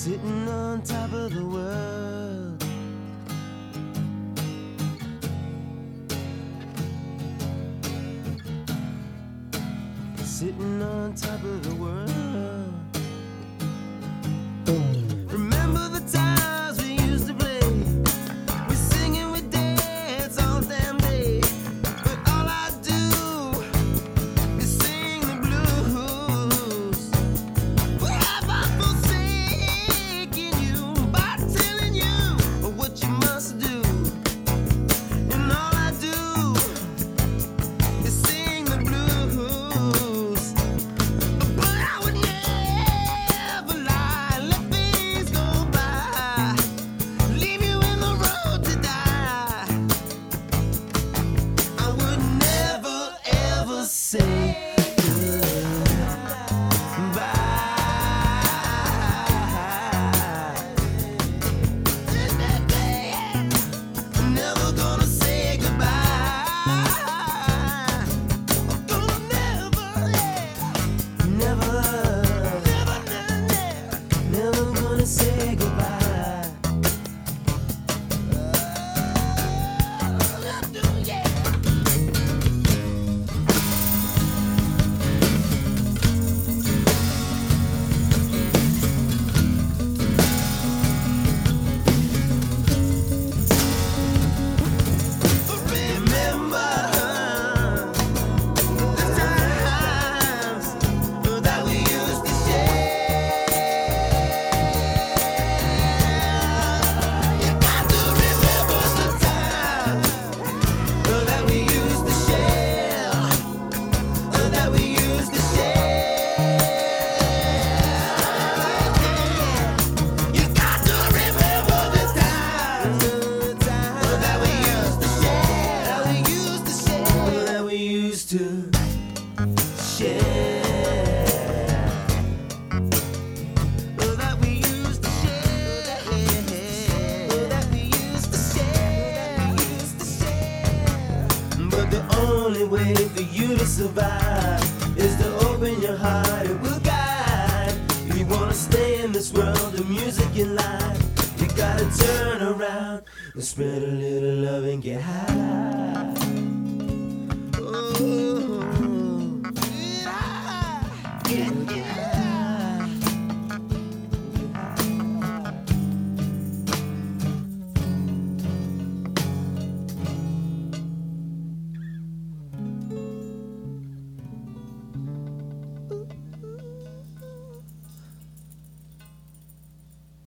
sitting on top of the world. Sitting on top of the world. Remember the times we used to play. We sing and we dance all damn day. But all I do is sing the blues. Well, have I forsaken you by telling you what you must do? And all I do is sing the blues. But I would never lie, let things go by, leave you in the road to die. I would never ever say goodbye. Never gonna say goodbye. Gonna never gonna say goodbye. Remember the times that we used to share. You got to remember the times that we used to share. That we used to share. You got to remember the times that we used to share. That we used to share. That we used to share. That we used to share. That we used to share. But the only way for you to survive is to open your heart. It will guide. If you wanna stay in this world of music and life, you gotta turn around and spread a little love and get high.